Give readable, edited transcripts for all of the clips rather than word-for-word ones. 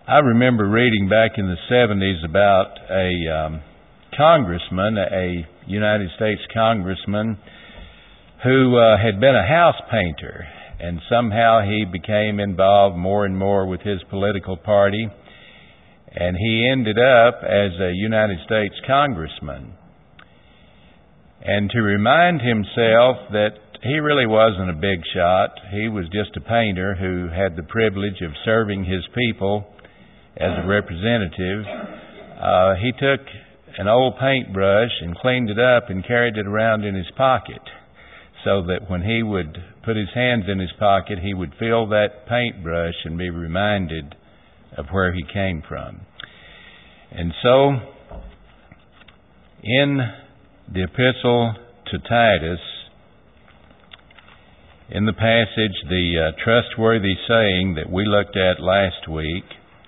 I remember reading back in the 70s about a congressman, a United States congressman, who had been a house painter, and somehow he became involved more and more with his political party, and he ended up as a United States congressman. And to remind himself that he really wasn't a big shot, he was just a painter who had the privilege of serving his people as a representative, he took an old paintbrush and cleaned it up and carried it around in his pocket, so that when he would put his hands in his pocket, he would feel that paintbrush and be reminded of where he came from. And so, in the epistle to Titus, in the passage, the trustworthy saying that we looked at last week,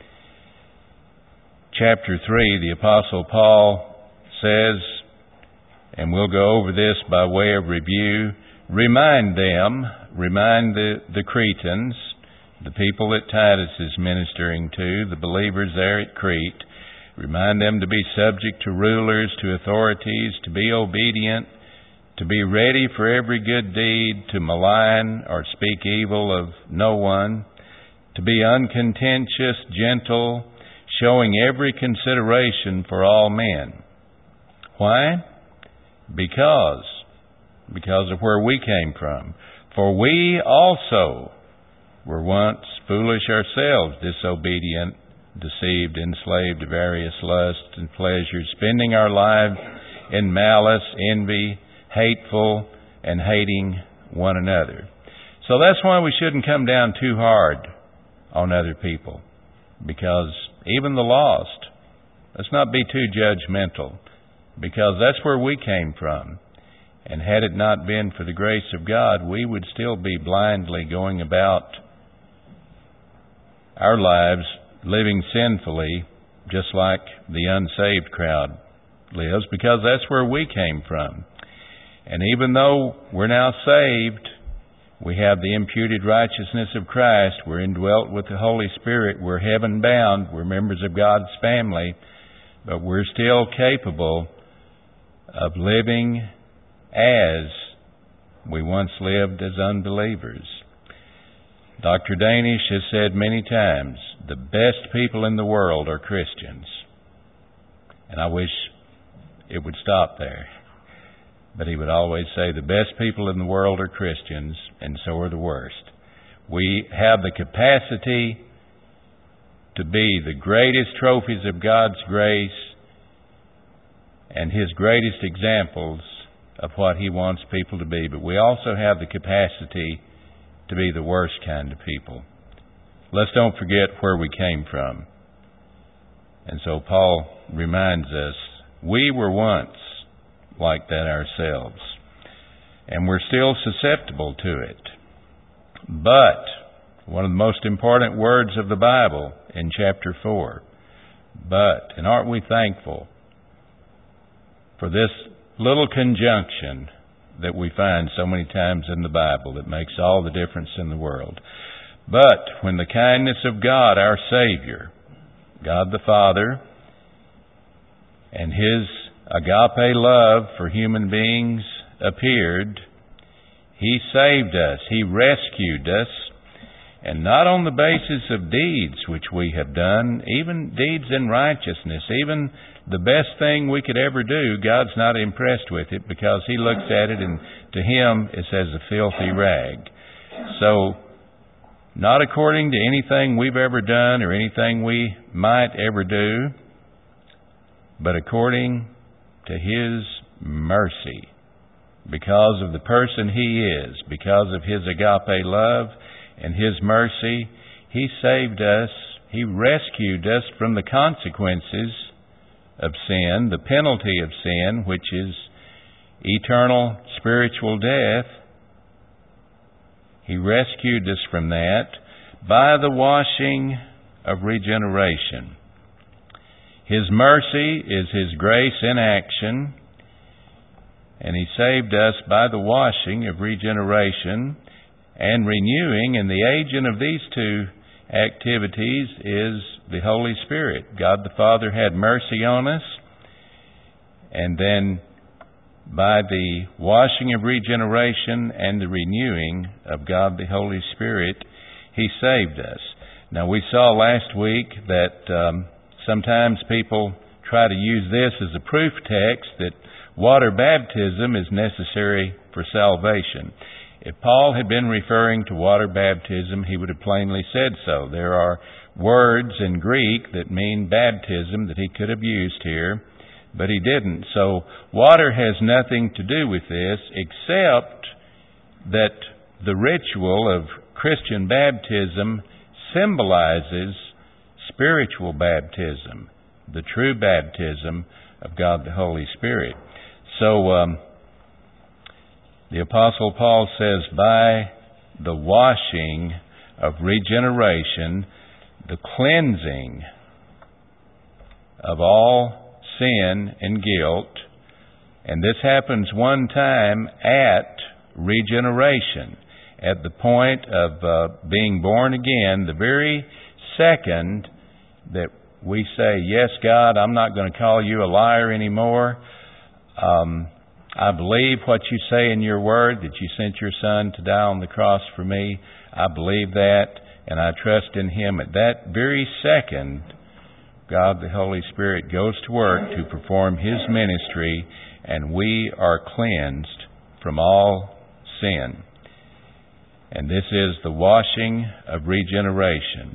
chapter 3, the Apostle Paul says, and we'll go over this by way of review, remind the Cretans, the people that Titus is ministering to, the believers there at Crete, remind them to be subject to rulers, to authorities, to be obedient, to be ready for every good deed, to malign or speak evil of no one, to be uncontentious, gentle, showing every consideration for all men. Why? Because of where we came from. For we also were once foolish ourselves, disobedient, deceived, enslaved to various lusts and pleasures, spending our lives in malice, envy, hateful, and hating one another. So that's why we shouldn't come down too hard on other people, because even the lost, let's not be too judgmental, because that's where we came from. And had it not been for the grace of God, we would still be blindly going about our lives living sinfully, just like the unsaved crowd lives, because that's where we came from. And even though we're now saved, we have the imputed righteousness of Christ, we're indwelt with the Holy Spirit, we're heaven-bound, we're members of God's family, but we're still capable of living as we once lived as unbelievers. Dr. Danish has said many times, the best people in the world are Christians. And I wish it would stop there. But he would always say the best people in the world are Christians, and so are the worst. We have the capacity to be the greatest trophies of God's grace and His greatest examples of what He wants people to be. But we also have the capacity to be the worst kind of people. Let's don't forget where we came from. And so Paul reminds us, we were once like that ourselves, and we're still susceptible to it. But one of the most important words of the Bible in chapter 4, but, and aren't we thankful for this little conjunction that we find so many times in the Bible that makes all the difference in the world. But when the kindness of God, our Savior, God the Father, and His agape love for human beings appeared, He saved us, He rescued us, and not on the basis of deeds which we have done, even deeds in righteousness, even the best thing we could ever do, God's not impressed with it, because He looks at it and to Him it's as a filthy rag. So, not according to anything we've ever done or anything we might ever do, but according to His mercy, because of the person He is, because of His agape love and His mercy, He saved us, He rescued us from the consequences of sin, the penalty of sin, which is eternal spiritual death. He rescued us from that by the washing of regeneration. His mercy is His grace in action, and He saved us by the washing of regeneration and renewing, and the agent of these two activities is the Holy Spirit. God the Father had mercy on us, and then by the washing of regeneration and the renewing of God the Holy Spirit, He saved us. Now, we saw last week that sometimes people try to use this as a proof text that water baptism is necessary for salvation. If Paul had been referring to water baptism, he would have plainly said so. There are words in Greek that mean baptism that he could have used here, but he didn't. So water has nothing to do with this, except that the ritual of Christian baptism symbolizes spiritual baptism, the true baptism of God the Holy Spirit. So the Apostle Paul says, by the washing of regeneration, the cleansing of all sin and guilt, and this happens one time at regeneration, at the point of being born again, the very second that we say, yes, God, I'm not going to call you a liar anymore. I believe what you say in your word, that you sent your Son to die on the cross for me. I believe that, and I trust in Him. At that very second, God the Holy Spirit goes to work to perform His ministry, and we are cleansed from all sin. And this is the washing of regeneration.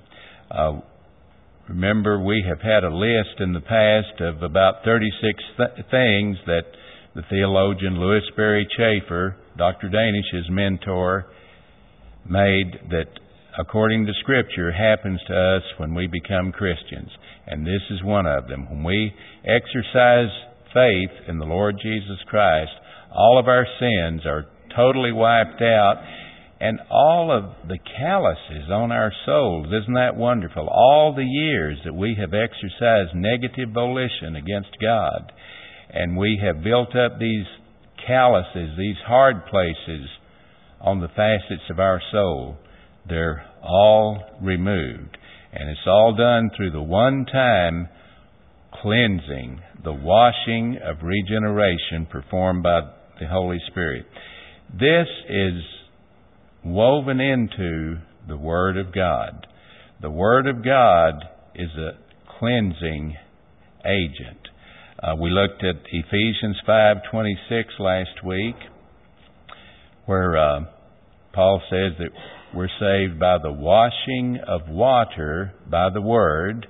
Remember, we have had a list in the past of about 36 things that the theologian Louis Berry Chafer, Dr. Danish's mentor, made that, according to Scripture, happens to us when we become Christians. And this is one of them. When we exercise faith in the Lord Jesus Christ, all of our sins are totally wiped out, and all of the calluses on our souls, isn't that wonderful? All the years that we have exercised negative volition against God, and we have built up these calluses, these hard places on the facets of our soul, they're all removed. And it's all done through the one-time cleansing, the washing of regeneration performed by the Holy Spirit. This is woven into the Word of God. The Word of God is a cleansing agent. We looked at Ephesians 5:26 last week, where Paul says that we're saved by the washing of water by the Word.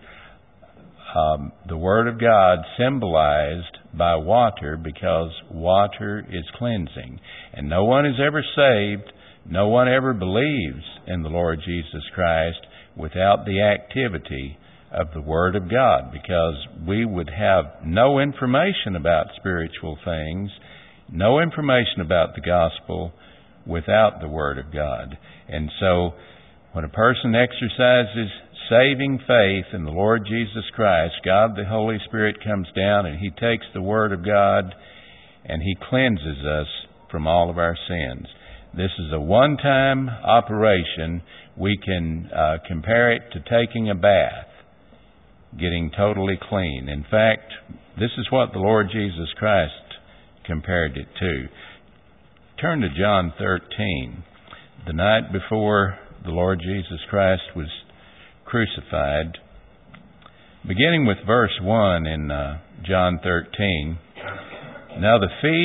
The Word of God symbolized by water, because water is cleansing. And no one is ever saved, no one ever believes in the Lord Jesus Christ without the activity of the Word of God, because we would have no information about spiritual things, no information about the gospel without the Word of God. And so, when a person exercises saving faith in the Lord Jesus Christ, God the Holy Spirit comes down and He takes the Word of God and He cleanses us from all of our sins. This is a one-time operation. We can compare it to taking a bath, getting totally clean. In fact, this is what the Lord Jesus Christ compared it to. Turn to John 13. The night before the Lord Jesus Christ was crucified, beginning with verse 1 in John 13. Now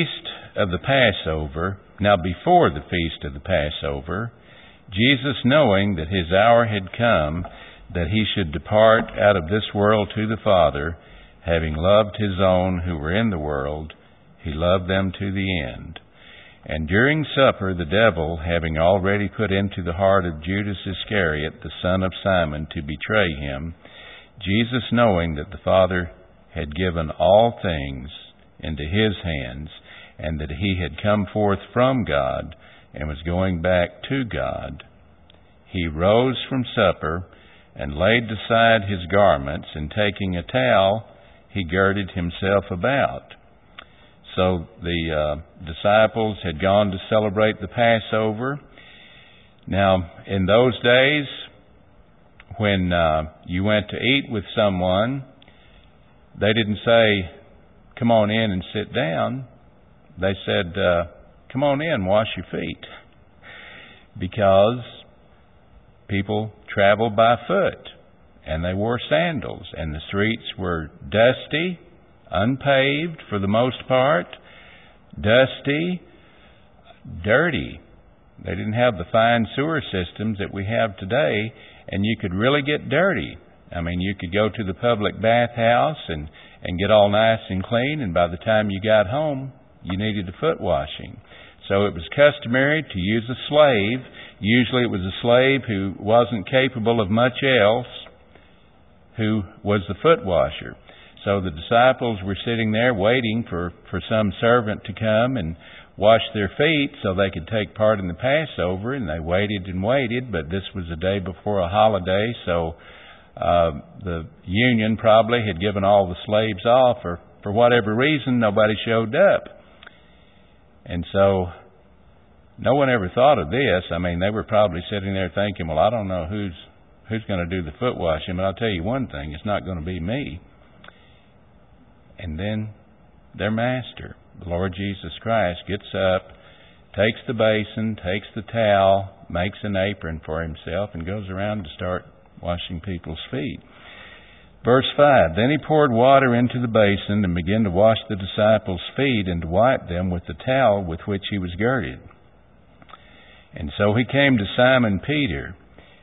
before the feast of the Passover, Jesus, knowing that His hour had come, that He should depart out of this world to the Father, having loved His own who were in the world, He loved them to the end. And during supper, the devil, having already put into the heart of Judas Iscariot, the son of Simon, to betray Him, Jesus, knowing that the Father had given all things into His hands, and that He had come forth from God and was going back to God, He rose from supper and laid aside His garments, and taking a towel, He girded Himself about. So the disciples had gone to celebrate the Passover. Now, in those days, when you went to eat with someone, they didn't say, "Come on in and sit down." They said, "Come on in, wash your feet." Because people traveled by foot, and they wore sandals, and the streets were dusty, unpaved for the most part, dusty, dirty. They didn't have the fine sewer systems that we have today, and you could really get dirty. I mean, you could go to the public bathhouse and get all nice and clean, and by the time you got home, you needed a foot washing. So it was customary to use a slave. Usually it was a slave who wasn't capable of much else, who was the foot washer. So the disciples were sitting there waiting for some servant to come and wash their feet so they could take part in the Passover, and they waited and waited, but this was the day before a holiday, so the union probably had given all the slaves off, or for whatever reason nobody showed up. And so no one ever thought of this. I mean, they were probably sitting there thinking, well, I don't know who's going to do the foot washing, but I'll tell you one thing, it's not going to be me. And then their master, the Lord Jesus Christ, gets up, takes the basin, takes the towel, makes an apron for himself, and goes around to start washing people's feet. Verse 5, then he poured water into the basin and began to wash the disciples' feet and to wipe them with the towel with which he was girded. And so he came to Simon Peter.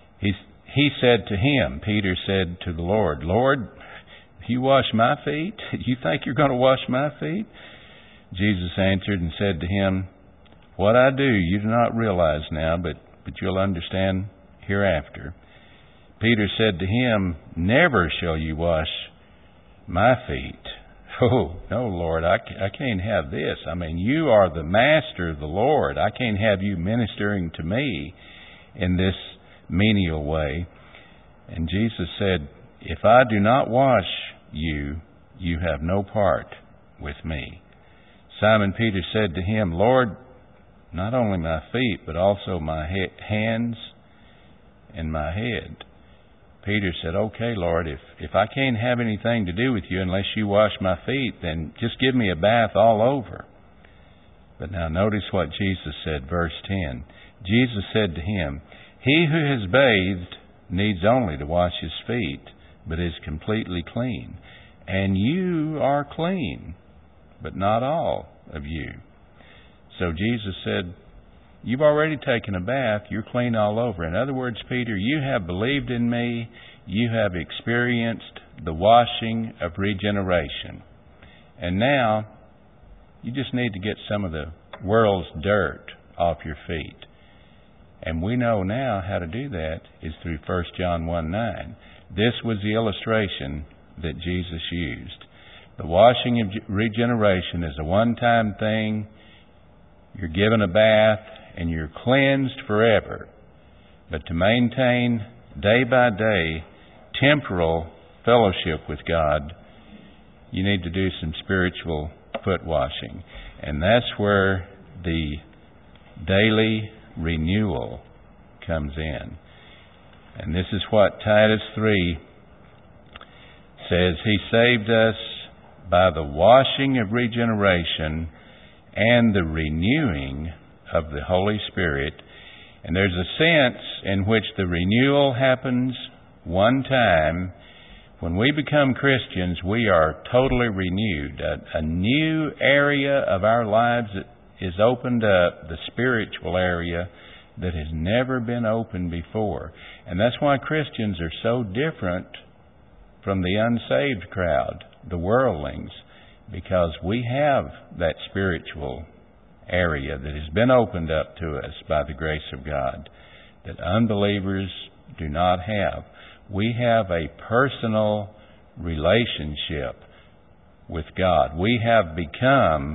He said to him, Peter said to the Lord, Lord, you wash my feet? You think you're going to wash my feet? Jesus answered and said to him, what I do you do not realize now, but you'll understand hereafter. Peter said to him, never shall you wash my feet. Oh, no, Lord, I can't have this. I mean, you are the master, the Lord. I can't have you ministering to me in this menial way. And Jesus said, if I do not wash you, you have no part with me. Simon Peter said to him, Lord, not only my feet, but also my hands and my head. Peter said, okay, Lord, if I can't have anything to do with you unless you wash my feet, then just give me a bath all over. But now notice what Jesus said, verse 10. Jesus said to him, he who has bathed needs only to wash his feet, but is completely clean. And you are clean, but not all of you. So Jesus said, you've already taken a bath, you're clean all over. In other words, Peter, you have believed in me, you have experienced the washing of regeneration. And now, you just need to get some of the world's dirt off your feet. And we know now how to do that is through 1 John 1:9. This was the illustration that Jesus used. The washing of regeneration is a one-time thing. You're given a bath and you're cleansed forever. But to maintain day by day temporal fellowship with God, you need to do some spiritual foot washing. And that's where the daily renewal comes in. And this is what Titus 3 says. He saved us by the washing of regeneration and the renewing of the Holy Spirit. And there's a sense in which the renewal happens one time. When we become Christians, we are totally renewed. A new area of our lives is opened up, the spiritual area that has never been opened before. And that's why Christians are so different from the unsaved crowd, the worldlings, because we have that spiritual area that has been opened up to us by the grace of God that unbelievers do not have. We have a personal relationship with God. We have become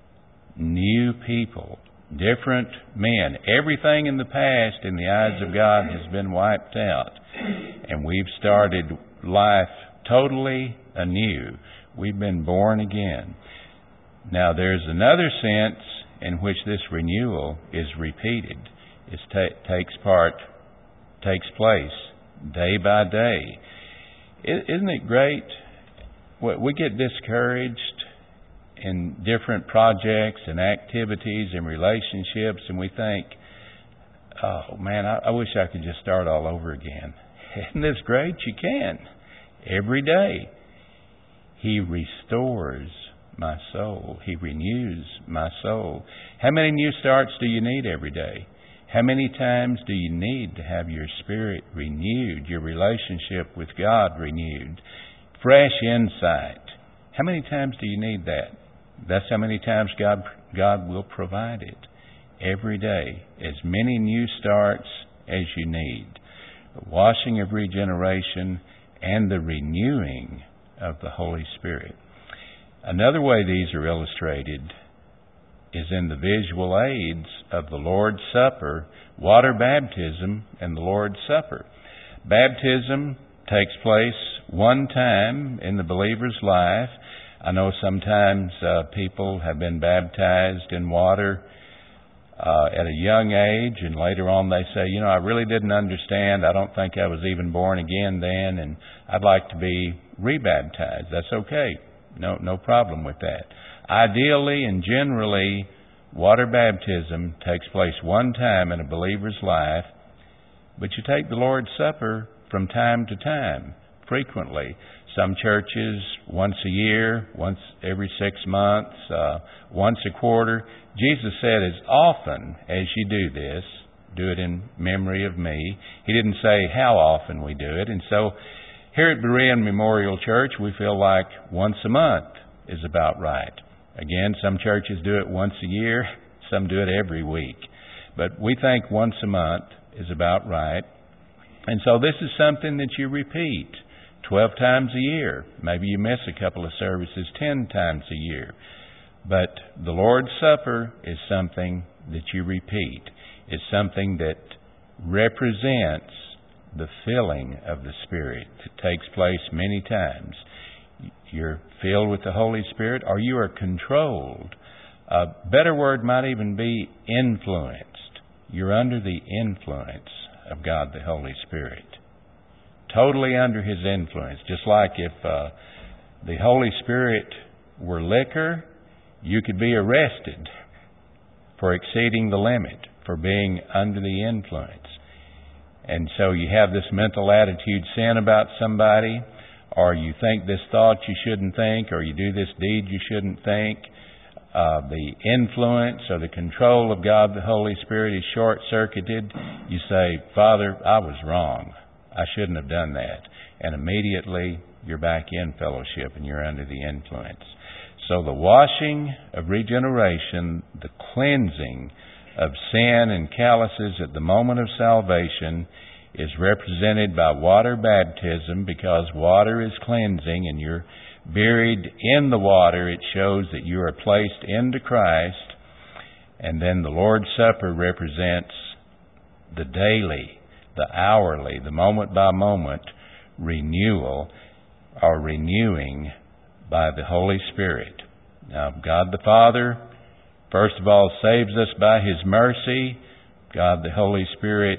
new people, different men. Everything in the past in the eyes of God has been wiped out, and we've started life totally anew. We've been born again. Now there's another sense in which this renewal is repeated. It takes place day by day. Isn't it great? We get discouraged in different projects and activities and relationships, and we think, oh man, I wish I could just start all over again. Isn't this great? You can. Every day. He restores my soul. He renews my soul. How many new starts do you need every day? How many times do you need to have your spirit renewed, your relationship with God renewed, fresh insight? How many times do you need that? That's how many times God will provide it. Every day, as many new starts as you need. The washing of regeneration and the renewing of the Holy Spirit. Another way these are illustrated is in the visual aids of the Lord's Supper, water baptism, and the Lord's Supper. Baptism takes place one time in the believer's life. I know sometimes people have been baptized in water at a young age, and later on they say, I really didn't understand. I don't think I was even born again then, and I'd like to be rebaptized. That's okay. No problem with that. Ideally and generally, water baptism takes place one time in a believer's life, but you take the Lord's Supper from time to time, frequently. Some churches once a year, once every 6 months, once a quarter. Jesus said, as often as you do this, do it in memory of me. He didn't say how often we do it. And so here at Berean Memorial Church, we feel like once a month is about right. Again, some churches do it once a year, some do it every week. But we think once a month is about right. And so this is something that you repeat 12 times a year. Maybe you miss a couple of services 10 times a year. But the Lord's Supper is something that you repeat. It's something that represents the filling of the Spirit that takes place many times. You're filled with the Holy Spirit, or you are controlled. A better word might even be influenced. You're under the influence of God the Holy Spirit. Totally under His influence. Just like if the Holy Spirit were liquor, you could be arrested for exceeding the limit, for being under the influence. And so you have this mental attitude sin about somebody, or you think this thought you shouldn't think, or you do this deed you shouldn't think. The influence or the control of God the Holy Spirit is short-circuited. You say, Father, I was wrong. I shouldn't have done that. And immediately you're back in fellowship and you're under the influence. So the washing of regeneration, the cleansing of sin and calluses at the moment of salvation is represented by water baptism, because water is cleansing and you're buried in the water. It shows that you are placed into Christ. And then the Lord's Supper represents the daily, the hourly, the moment by moment renewal or renewing by the Holy Spirit. Now, God the Father, first of all, saves us by His mercy. God the Holy Spirit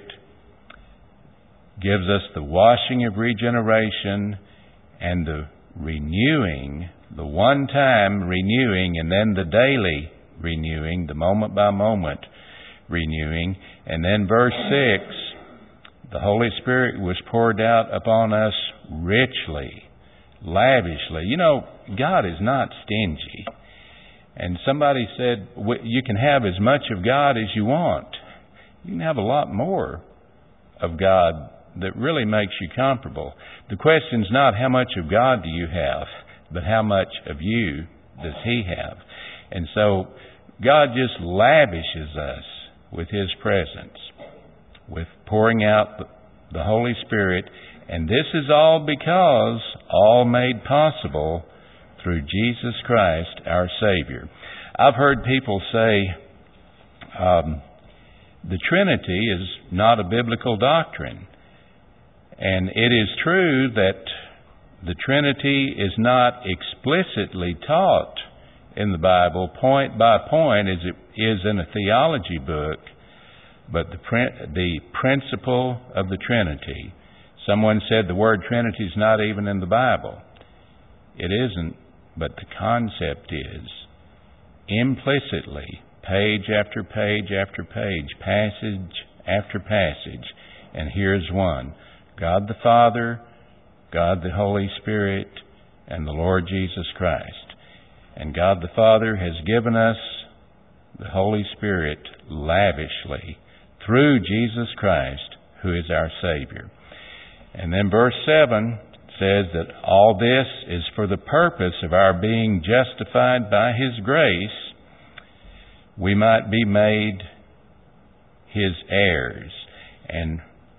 gives us the washing of regeneration and the renewing, the one-time renewing, and then the daily renewing, the moment-by-moment renewing. And then verse 6, the Holy Spirit was poured out upon us richly, lavishly. God is not stingy. And somebody said, you can have as much of God as you want. You can have a lot more of God that really makes you comfortable. The question's not how much of God do you have, but how much of you does He have. And so God just lavishes us with His presence, with pouring out the Holy Spirit. And this is all because all made possible through Jesus Christ, our Savior. I've heard people say the Trinity is not a biblical doctrine. And it is true that the Trinity is not explicitly taught in the Bible point by point as it is in a theology book, but the principle of the Trinity Someone said the word Trinity is not even in the Bible. It isn't, but the concept is. Implicitly, page after page after page, passage after passage, and here's one. God the Father, God the Holy Spirit, and the Lord Jesus Christ. And God the Father has given us the Holy Spirit lavishly through Jesus Christ, who is our Savior. And then verse 7 says that all this is for the purpose of our being justified by His grace, we might be made His heirs. And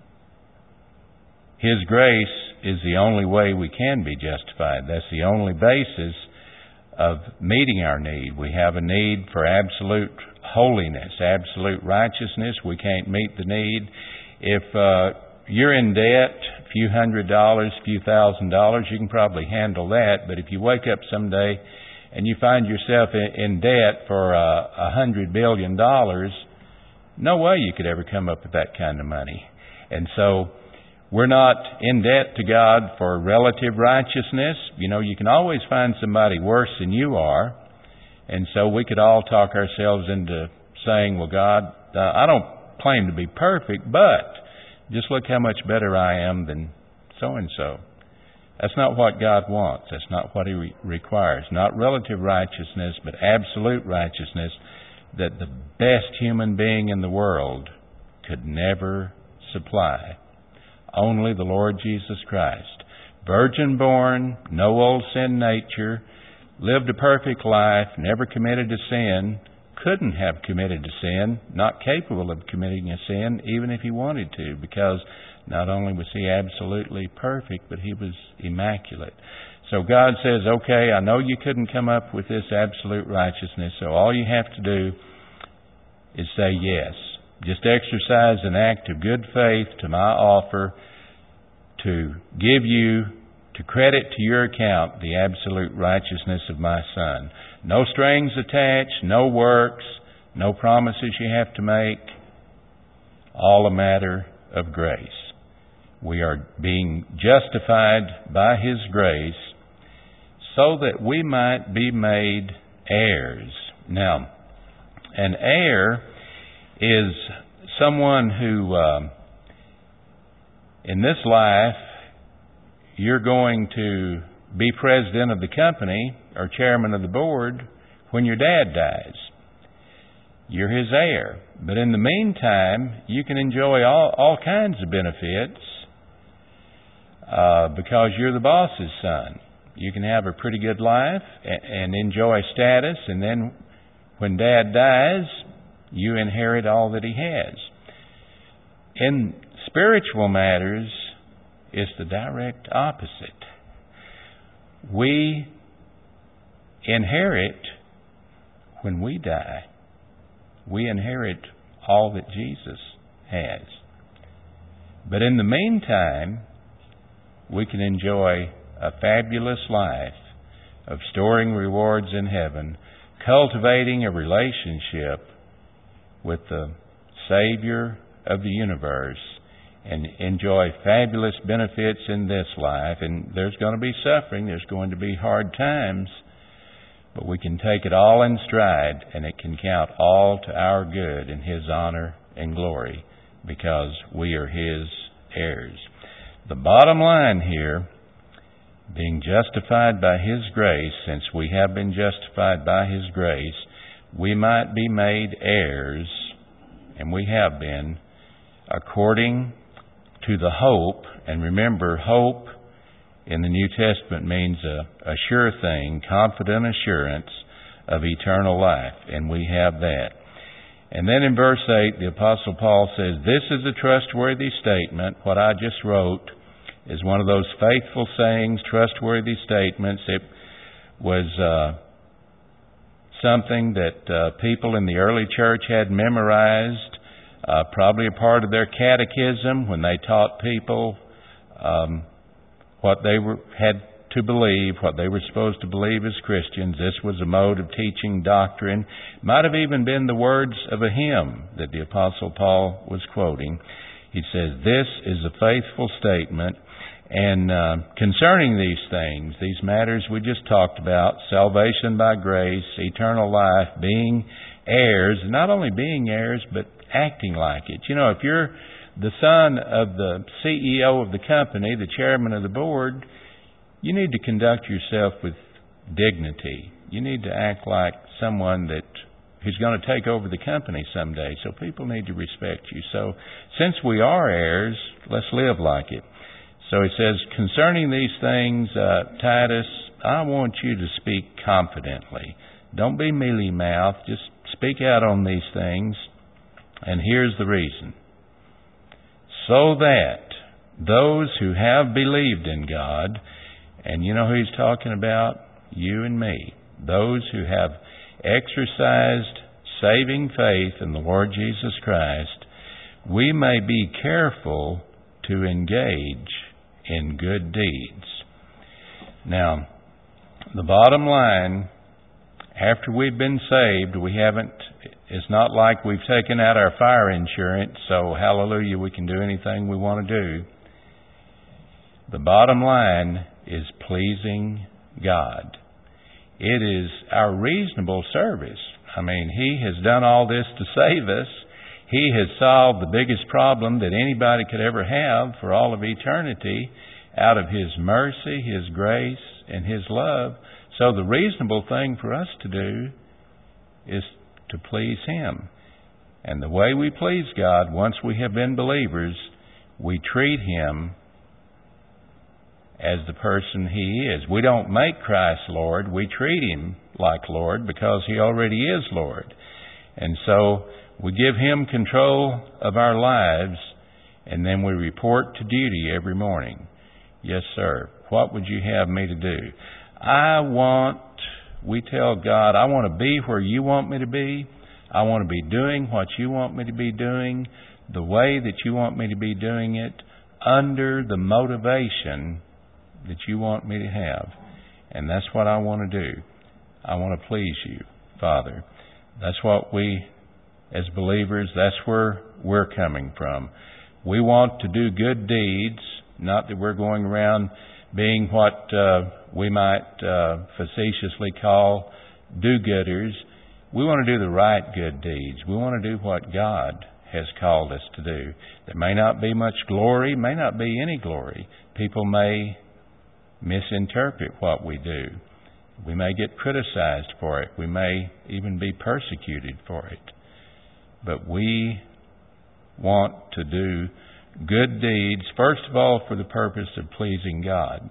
His grace is the only way we can be justified. That's the only basis of meeting our need. We have a need for absolute holiness, absolute righteousness. We can't meet the need. If you're in debt, a few $100s, a few $1,000s, you can probably handle that. But if you wake up someday and you find yourself in debt for $100 billion, no way you could ever come up with that kind of money. And so we're not in debt to God for relative righteousness. You know, you can always find somebody worse than you are. And so we could all talk ourselves into saying, well, God, I don't claim to be perfect, but just look how much better I am than so-and-so. That's not what God wants. That's not what He requires. Not relative righteousness, but absolute righteousness that the best human being in the world could never supply. Only the Lord Jesus Christ. Virgin born, no old sin nature, lived a perfect life, never committed a sin, couldn't have committed a sin, not capable of committing a sin, even if He wanted to, because not only was He absolutely perfect, but He was immaculate. So God says, okay, I know you couldn't come up with this absolute righteousness, so all you have to do is say yes. Just exercise an act of good faith to my offer to give you, to credit to your account, the absolute righteousness of my Son. No strings attached, no works, no promises you have to make. All a matter of grace. We are being justified by His grace so that we might be made heirs. Now, an heir is someone who, in this life, you're going to be president of the company or chairman of the board when your dad dies. You're his heir. But in the meantime, you can enjoy all kinds of benefits because you're the boss's son. You can have a pretty good life and enjoy status, and then when Dad dies, you inherit all that he has. In spiritual matters, it's the direct opposite. We inherit when we die. We inherit all that Jesus has. But in the meantime, we can enjoy a fabulous life of storing rewards in heaven, cultivating a relationship with the Savior of the universe, and enjoy fabulous benefits in this life. And there's going to be suffering, there's going to be hard times, but we can take it all in stride, and it can count all to our good in His honor and glory, because we are His heirs. The bottom line here, being justified by His grace, since we have been justified by His grace, we might be made heirs, and we have been, according to the hope. And remember, hope in the New Testament means a sure thing, confident assurance of eternal life, and we have that. And then in verse 8, the Apostle Paul says, this is a trustworthy statement. What I just wrote is one of those faithful sayings, trustworthy statements. It was something that people in the early church had memorized, probably a part of their catechism when they taught people what they had to believe, what they were supposed to believe as Christians. This was a mode of teaching doctrine. Might have even been the words of a hymn that the Apostle Paul was quoting. He says, this is a faithful statement. And concerning these things, these matters we just talked about, salvation by grace, eternal life, being heirs, not only being heirs, but acting like it. You know, if you're the son of the CEO of the company, the chairman of the board, you need to conduct yourself with dignity. You need to act like someone who's going to take over the company someday. So people need to respect you. So since we are heirs, let's live like it. So he says, concerning these things, Titus, I want you to speak confidently. Don't be mealy-mouthed. Just speak out on these things. And here's the reason. So that those who have believed in God, and you know who he's talking about? You and me. Those who have exercised saving faith in the Lord Jesus Christ, we may be careful to engage in good deeds. Now, the bottom line, after we've been saved, it's not like we've taken out our fire insurance, so hallelujah, we can do anything we want to do. The bottom line is pleasing God. It is our reasonable service. I mean, He has done all this to save us. He has solved the biggest problem that anybody could ever have for all of eternity out of His mercy, His grace, and His love. So the reasonable thing for us to do is to please Him. And the way we please God, once we have been believers, we treat Him as the person He is. We don't make Christ Lord. We treat Him like Lord because He already is Lord. And so we give Him control of our lives, and then we report to duty every morning. Yes, sir. What would you have me to do? We tell God, I want to be where you want me to be. I want to be doing what you want me to be doing, the way that you want me to be doing it, under the motivation that you want me to have. And that's what I want to do. I want to please you, Father. That's what we, as believers, that's where we're coming from. We want to do good deeds, not that we're going around being what we might facetiously call do-gooders. We want to do the right good deeds. We want to do what God has called us to do. There may not be much glory, may not be any glory. People may misinterpret what we do. We may get criticized for it. We may even be persecuted for it. But we want to do good deeds, first of all, for the purpose of pleasing God.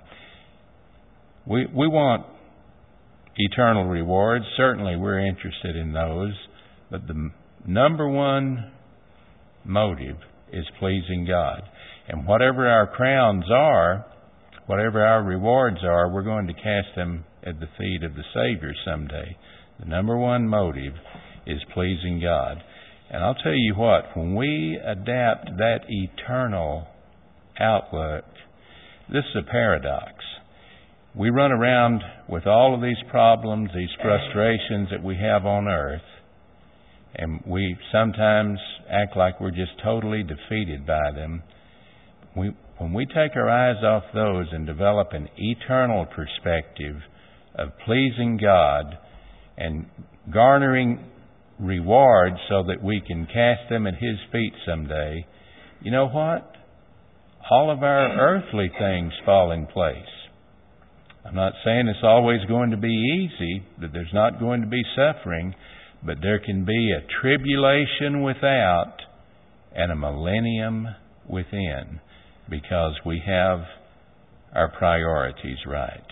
We want eternal rewards. Certainly we're interested in those. But the number one motive is pleasing God. And whatever our crowns are, whatever our rewards are, we're going to cast them at the feet of the Savior someday. The number one motive is pleasing God. And I'll tell you what, when we adapt that eternal outlook, this is a paradox. We run around with all of these problems, these frustrations that we have on earth, and we sometimes act like we're just totally defeated by them. When we take our eyes off those and develop an eternal perspective of pleasing God and garnering rewards so that we can cast them at His feet someday, you know what? All of our earthly things fall in place. I'm not saying it's always going to be easy, that there's not going to be suffering, but there can be a tribulation without and a millennium within, because we have our priorities right.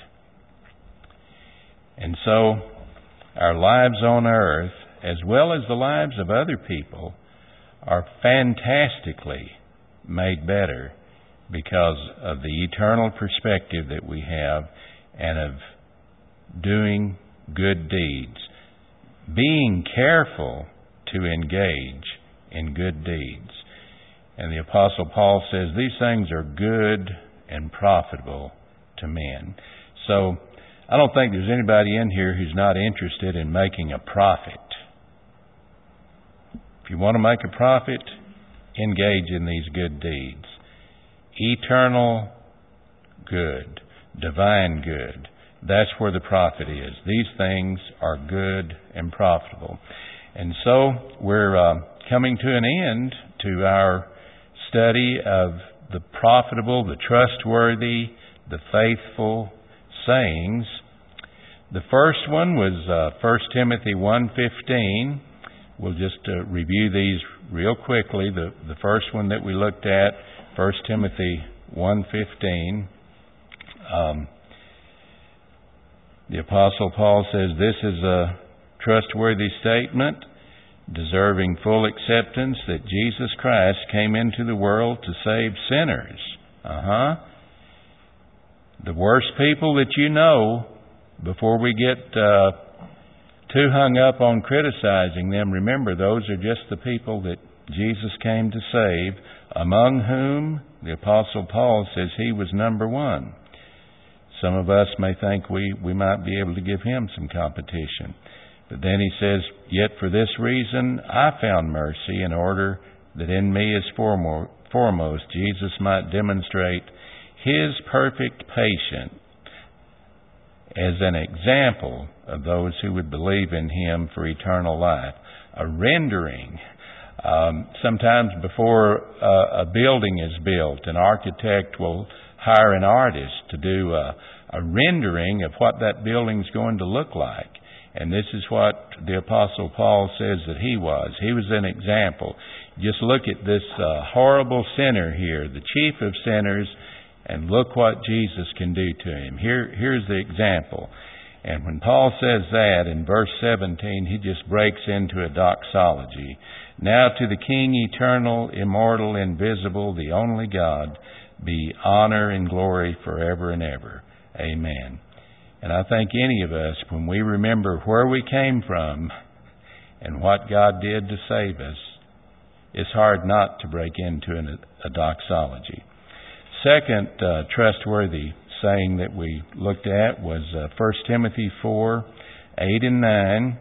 And so our lives on earth, as well as the lives of other people, are fantastically made better because of the eternal perspective that we have and of doing good deeds. Being careful to engage in good deeds. And the Apostle Paul says these things are good and profitable to men. So I don't think there's anybody in here who's not interested in making a profit. If you want to make a profit, engage in these good deeds. Eternal good, divine good. That's where the profit is. These things are good and profitable. And so we're coming to an end to our study of the profitable, the trustworthy, the faithful sayings. The first one was 1 Timothy 1:15. We'll just review these real quickly. The first one that we looked at, 1 Timothy 1:15. The Apostle Paul says, "This is a trustworthy statement, deserving full acceptance, that Jesus Christ came into the world to save sinners." The worst people that you know, before we get too hung up on criticizing them, remember, those are just the people that Jesus came to save, among whom the Apostle Paul says he was number one. Some of us may think we might be able to give him some competition. But then he says, "Yet for this reason I found mercy, in order that in me as foremost Jesus might demonstrate his perfect patience as an example of those who would believe in him for eternal life." A rendering. Sometimes before a building is built, an architect will hire an artist to do a rendering of what that building's going to look like. And this is what the Apostle Paul says that he was. He was an example. Just look at this horrible sinner here, the chief of sinners, and look what Jesus can do to him. Here's the example. And when Paul says that in verse 17, he just breaks into a doxology. "Now to the King, eternal, immortal, invisible, the only God, be honor and glory forever and ever. Amen." And I think any of us, when we remember where we came from and what God did to save us, it's hard not to break into a doxology. Second trustworthy saying that we looked at was 1 Timothy 4:8 and 9.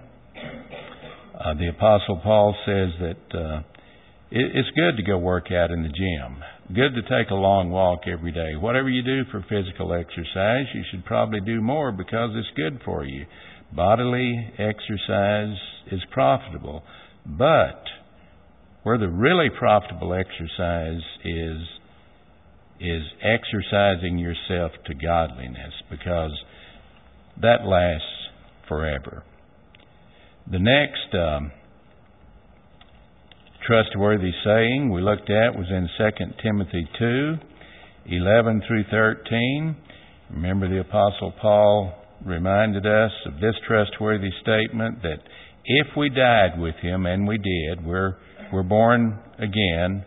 The Apostle Paul says that it's good to go work out in the gym. Good to take a long walk every day. Whatever you do for physical exercise, you should probably do more because it's good for you. Bodily exercise is profitable. But where the really profitable exercise is exercising yourself to godliness, because that lasts forever. The next trustworthy saying we looked at was in 2 Timothy 2:11 through 13. Remember, the Apostle Paul reminded us of this trustworthy statement, that if we died with him, and we did, we're born again.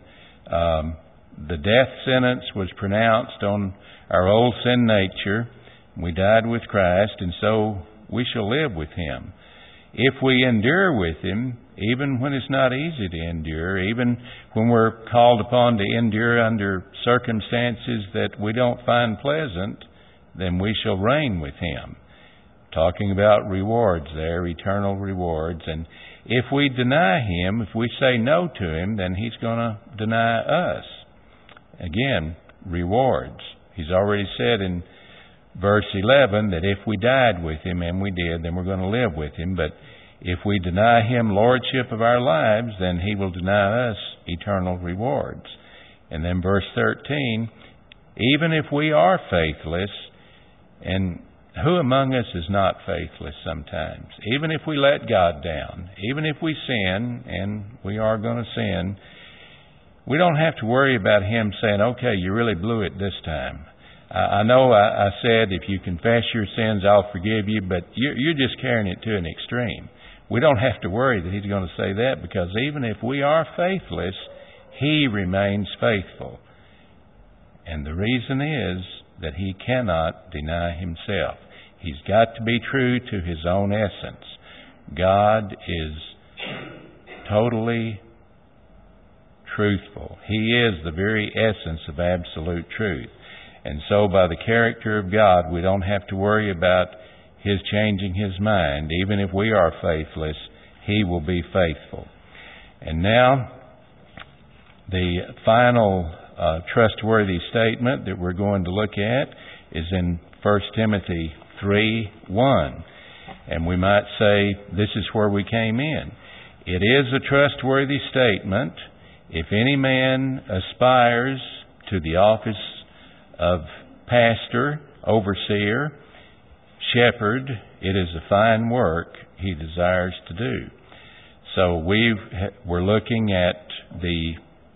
The death sentence was pronounced on our old sin nature. We died with Christ, and so we shall live with him. If we endure with him, even when it's not easy to endure, even when we're called upon to endure under circumstances that we don't find pleasant, then we shall reign with him. Talking about rewards there, eternal rewards. And if we deny him, if we say no to him, then he's going to deny us. Again, rewards. He's already said in verse 11 that if we died with him, and we did, then we're going to live with him. But if we deny him lordship of our lives, then he will deny us eternal rewards. And then verse 13, even if we are faithless, and who among us is not faithless sometimes? Even if we let God down, even if we sin, and we are going to sin, we don't have to worry about him saying, "Okay, you really blew it this time. I know I said if you confess your sins, I'll forgive you, but you're just carrying it to an extreme." We don't have to worry that he's going to say that, because even if we are faithless, he remains faithful. And the reason is that he cannot deny himself. He's got to be true to his own essence. God is totally truthful. He is the very essence of absolute truth. And so by the character of God, we don't have to worry about his changing his mind. Even if we are faithless, he will be faithful. And now, The final trustworthy statement that we're going to look at is in 1 Timothy 3:1. And we might say this is where we came in. It is a trustworthy statement. If any man aspires to the office of pastor, overseer, shepherd, it is a fine work he desires to do. So we're looking at the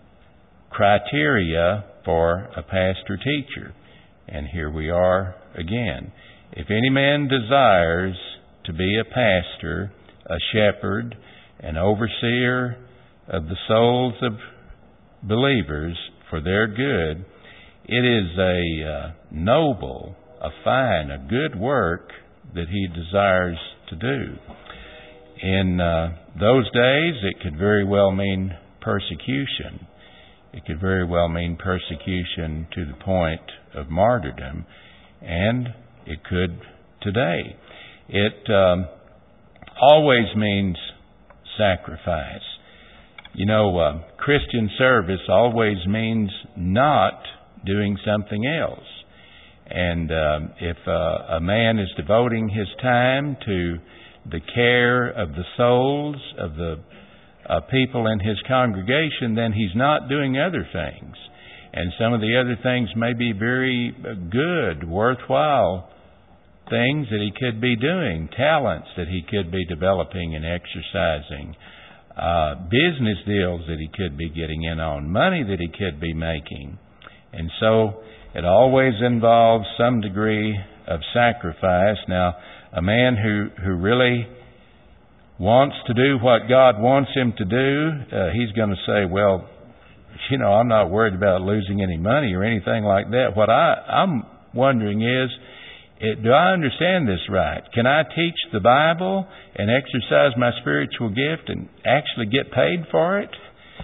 criteria for a pastor-teacher. And here we are again. If any man desires to be a pastor, a shepherd, an overseer of the souls of believers for their good, it is a noble, a fine, a good work that he desires to do. In those days, it could very well mean persecution. It could very well mean persecution to the point of martyrdom, and it could today. It always means sacrifice. You know, Christian service always means not doing something else. And if a man is devoting his time to the care of the souls of the people in his congregation, then he's not doing other things. And some of the other things may be very good, worthwhile things that he could be doing, talents that he could be developing and exercising, business deals that he could be getting in on, money that he could be making. And so it always involves some degree of sacrifice. Now, a man who really wants to do what God wants him to do, he's going to say, well, you know, I'm not worried about losing any money or anything like that. What I'm wondering is, do I understand this right? Can I teach the Bible and exercise my spiritual gift and actually get paid for it?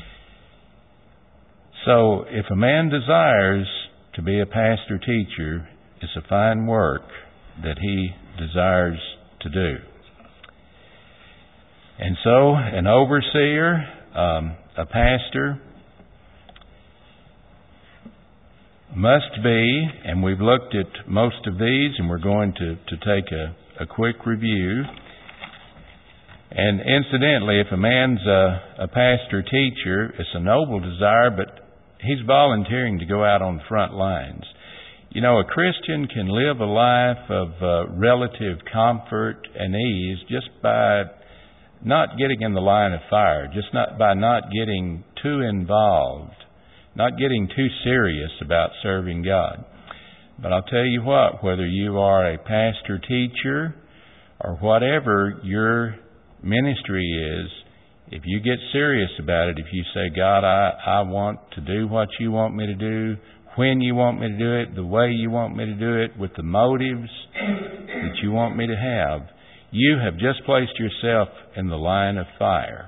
So, if a man desires to be a pastor-teacher, it's a fine work that he desires to do. And so, an overseer, a pastor, must be, and we've looked at most of these, and we're going to take a quick review. And incidentally, if a man's a pastor-teacher, it's a noble desire, but he's volunteering to go out on the front lines. You know, a Christian can live a life of relative comfort and ease just by not getting in the line of fire, by not getting too involved, not getting too serious about serving God. But I'll tell you what, whether you are a pastor-teacher or whatever your ministry is, if you get serious about it, if you say, God, I want to do what you want me to do, when you want me to do it, the way you want me to do it, with the motives that you want me to have, you have just placed yourself in the line of fire.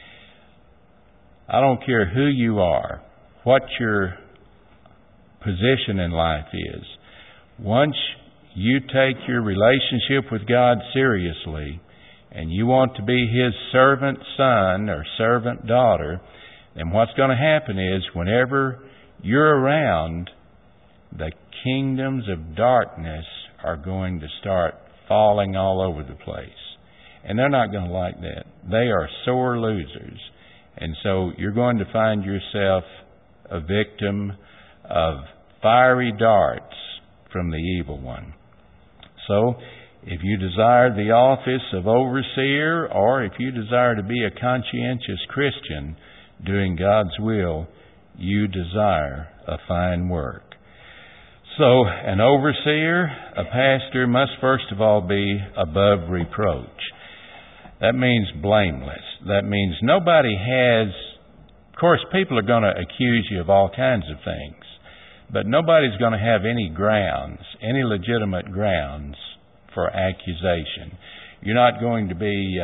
I don't care who you are, what your position in life is. Once you take your relationship with God seriously, and you want to be His servant son or servant daughter, then what's going to happen is whenever you're around, the kingdoms of darkness are going to start falling all over the place. And they're not going to like that. They are sore losers. And so you're going to find yourself a victim of fiery darts from the evil one. So, if you desire the office of overseer, or if you desire to be a conscientious Christian doing God's will, you desire a fine work. So, an overseer, a pastor, must first of all be above reproach. That means blameless. That means nobody has... Of course, people are going to accuse you of all kinds of things, but nobody's going to have any grounds, any legitimate grounds for accusation. You're not going to be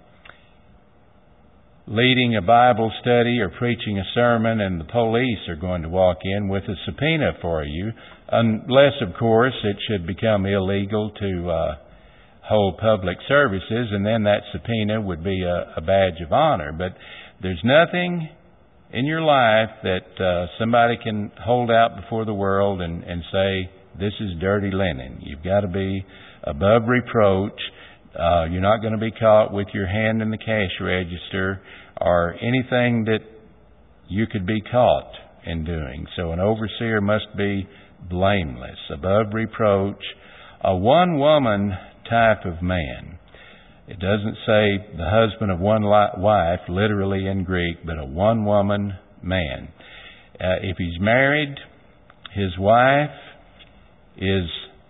leading a Bible study or preaching a sermon and the police are going to walk in with a subpoena for you, unless, of course, it should become illegal to hold public services, and then that subpoena would be a badge of honor. But there's nothing in your life that somebody can hold out before the world and say, this is dirty linen. You've got to be above reproach. You're not going to be caught with your hand in the cash register or anything that you could be caught in doing. So an overseer must be blameless, above reproach, a one-woman type of man. It doesn't say the husband of one wife, literally in Greek, but a one-woman man. If he's married, his wife is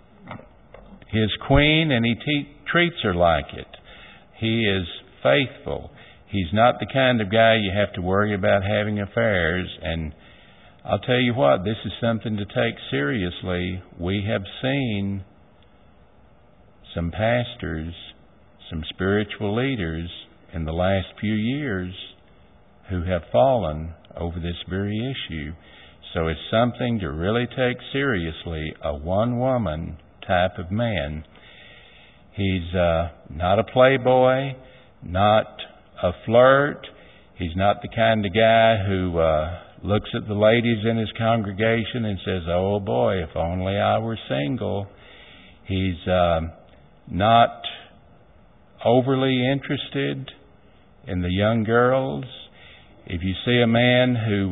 his queen, and he treats her like it. He is faithful. He's not the kind of guy you have to worry about having affairs. And I'll tell you what, this is something to take seriously. We have seen some pastors, some spiritual leaders in the last few years who have fallen over this very issue. So it's something to really take seriously, a one-woman type of man. He's not a playboy, not a flirt. He's not the kind of guy who looks at the ladies in his congregation and says, oh boy, if only I were single. He's not overly interested in the young girls. If you see a man who,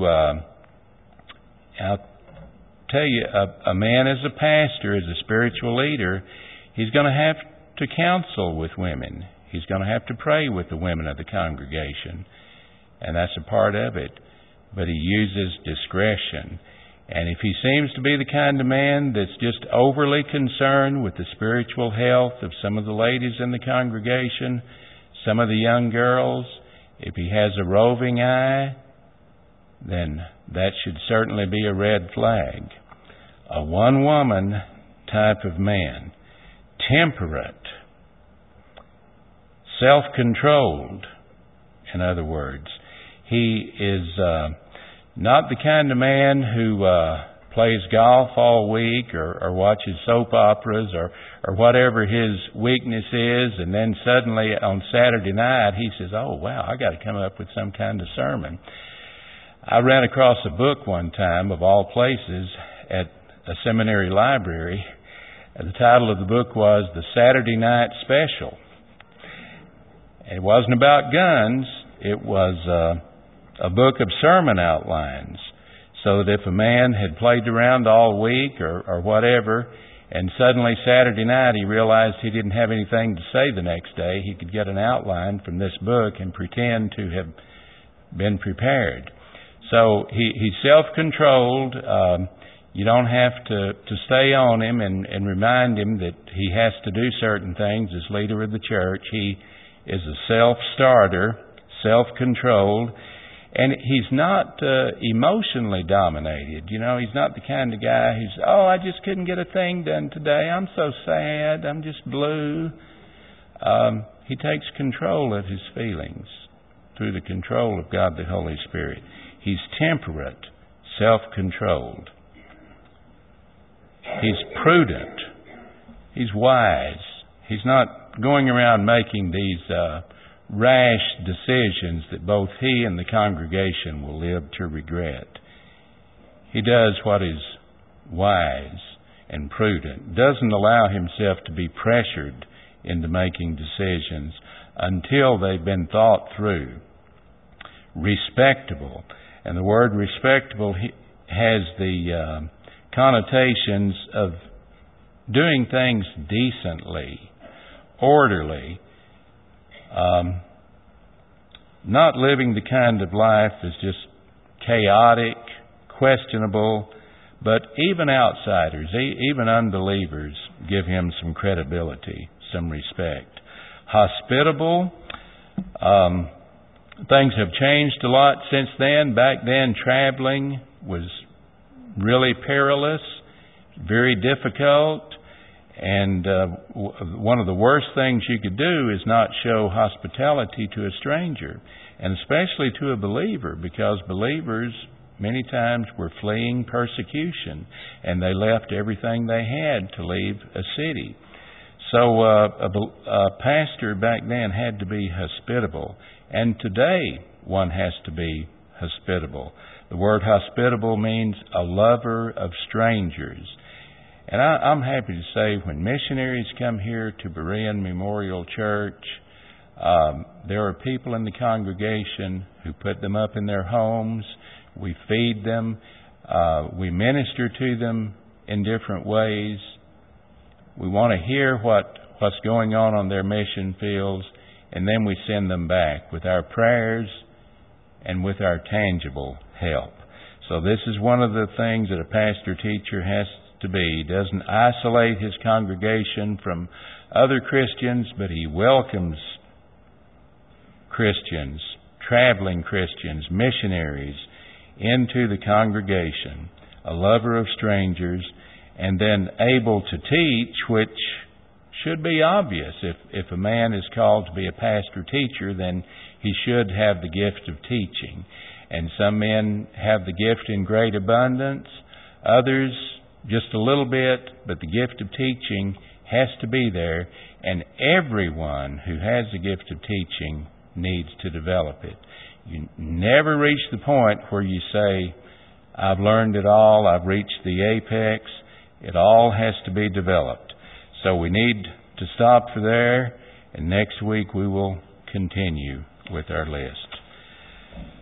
I'll tell you, a man as a pastor, as a spiritual leader, he's going to have to counsel with women. He's going to have to pray with the women of the congregation. And that's a part of it. But he uses discretion. And if he seems to be the kind of man that's just overly concerned with the spiritual health of some of the ladies in the congregation, some of the young girls, if he has a roving eye, then that should certainly be a red flag. A one-woman type of man. Temperate. Self-controlled, in other words. He is not the kind of man who plays golf all week or watches soap operas or whatever his weakness is, and then suddenly on Saturday night he says, oh wow, I got to come up with some kind of sermon. I ran across a book one time, of all places, at a seminary library. The title of the book was The Saturday Night Special. It wasn't about guns. It was a book of sermon outlines, so that if a man had played around all week or whatever, and suddenly Saturday night he realized he didn't have anything to say the next day, he could get an outline from this book and pretend to have been prepared. So he's self-controlled. You don't have to stay on him and remind him that he has to do certain things as leader of the church. He is a self-starter, self-controlled, and he's not emotionally dominated. You know, he's not the kind of guy who's, oh, I just couldn't get a thing done today. I'm so sad. I'm just blue. He takes control of his feelings through the control of God the Holy Spirit. He's temperate, self-controlled. He's prudent. He's wise. He's not going around making these rash decisions that both he and the congregation will live to regret. He does what is wise and prudent. Doesn't allow himself to be pressured into making decisions until they've been thought through. Respectable. And the word respectable has the connotations of doing things decently, orderly, not living the kind of life that's just chaotic, questionable, but even outsiders, even unbelievers, give him some credibility, some respect. Hospitable. Things have changed a lot since then. Back then, traveling was really perilous, very difficult, and one of the worst things you could do is not show hospitality to a stranger, and especially to a believer, because believers many times were fleeing persecution, and they left everything they had to leave a city. So a pastor back then had to be hospitable, and today one has to be hospitable. The word hospitable means a lover of strangers. And I'm happy to say when missionaries come here to Berean Memorial Church, there are people in the congregation who put them up in their homes. We feed them. We minister to them in different ways. We want to hear what's going on their mission fields, and then we send them back with our prayers and with our tangible help. So this is one of the things that a pastor-teacher has to be. He doesn't isolate his congregation from other Christians, but he welcomes Christians, traveling Christians, missionaries into the congregation, a lover of strangers, and then able to teach, which should be obvious. If a man is called to be a pastor-teacher, then he should have the gift of teaching. And some men have the gift in great abundance, others just a little bit, but the gift of teaching has to be there, and everyone who has the gift of teaching needs to develop it. You never reach the point where you say, I've learned it all, I've reached the apex. It all has to be developed. So we need to stop for there, and next week we will continue with our list.